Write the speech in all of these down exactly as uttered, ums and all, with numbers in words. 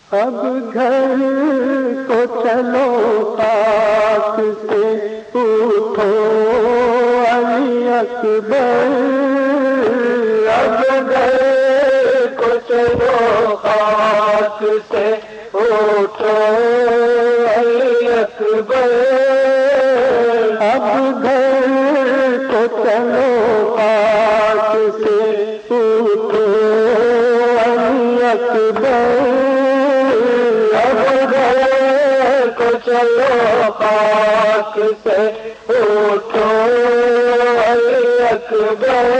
اب گھر کو چلو خاک سے اٹھو علی اکبر، اب گھر کو چلو خاک سے اٹھو علی اکبر، اب گھر کو چلو خاک سے اٹھو علی اکبر، چلو خاک سے اٹھو علی اکبر،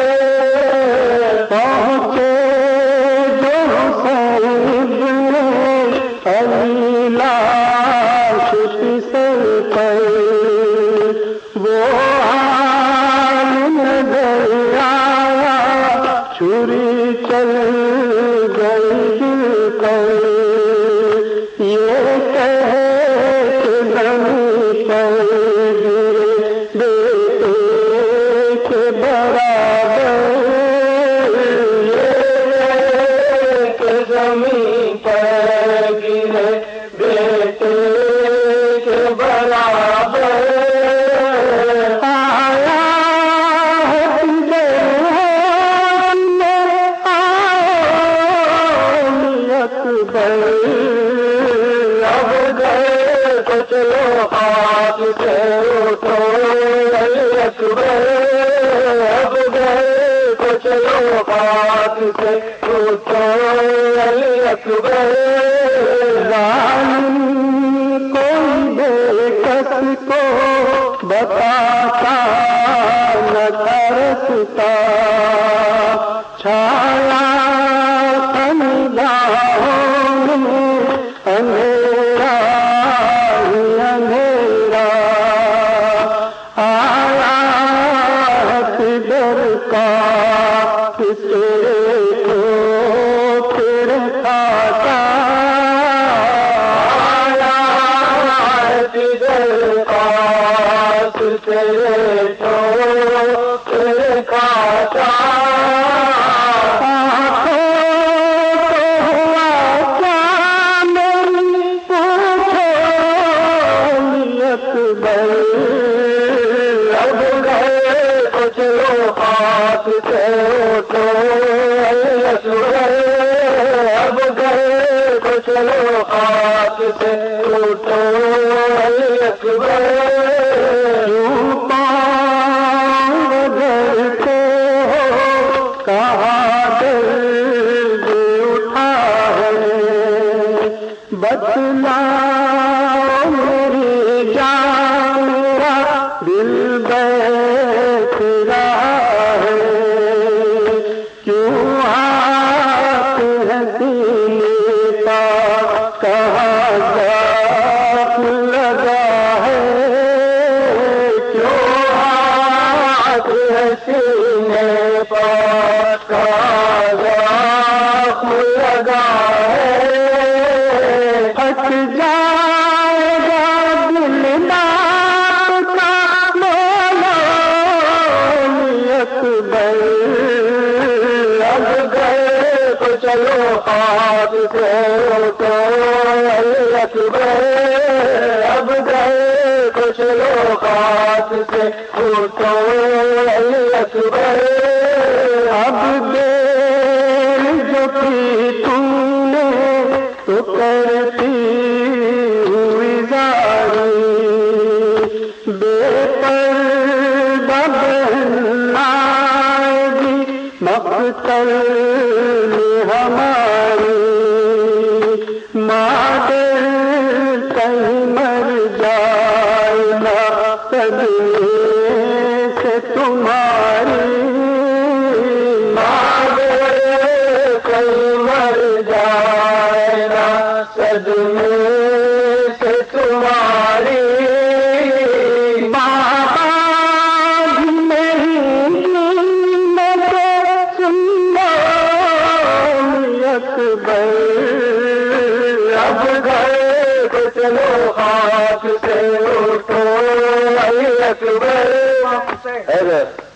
پہنچے جو حسین ابن علی لاش سر پر، وہ حال نظر آیا چھری چل گئی دل پر، یہ کہہ چلو خاک سے اٹھو علی اکبر، اب گھر کو چلو خاک سے اٹھو علی اکبر، ظالم کوئی بے کس کو بتاتا نہ ترستا، چھایا نگاہوں میں اندھیرا اندھیرا، آیا قدر کا کسے کو پھر کھاتا، آیا قدر کا کسے کو پھر کھاتا، اب گھر کو چلو خاک سے اٹھو علی اکبر، اب گھر کو چلو خاک سے اٹھو علی اکبر، کیوں پاؤں دھرتے ہو کہاں دل اٹھا ہے، بتلاؤ میری جان میرا دل بیٹھ رہا ہے، کیوں ہاتھ ہے سینے کا کہاں زخم لگا ہے، کیوں ہاتھ ہے سینے پر کہاں زخم لگا ہے، پھٹ جائے گا دل نام کا مولا علی اکبر، اب گھر کو چلو خاک سے اٹھو علی اکبر، اب گھر کو چلو خاک سے اٹھو علی اکبر، اب دیر جو کی تم نے تو کرتی ہوئی زاری، بے پردہ بہن آئے گی مقتل میں ہماری، مادر کہیں مر جائے نہ صدمے سے تمہاری، مادر کہیں مر جائے نہ صدمے سے تمہاری، بابا بھی نہیں مگر سنو اکبر، اب گھر کو چلو خاک سے اٹھو علی اکبر،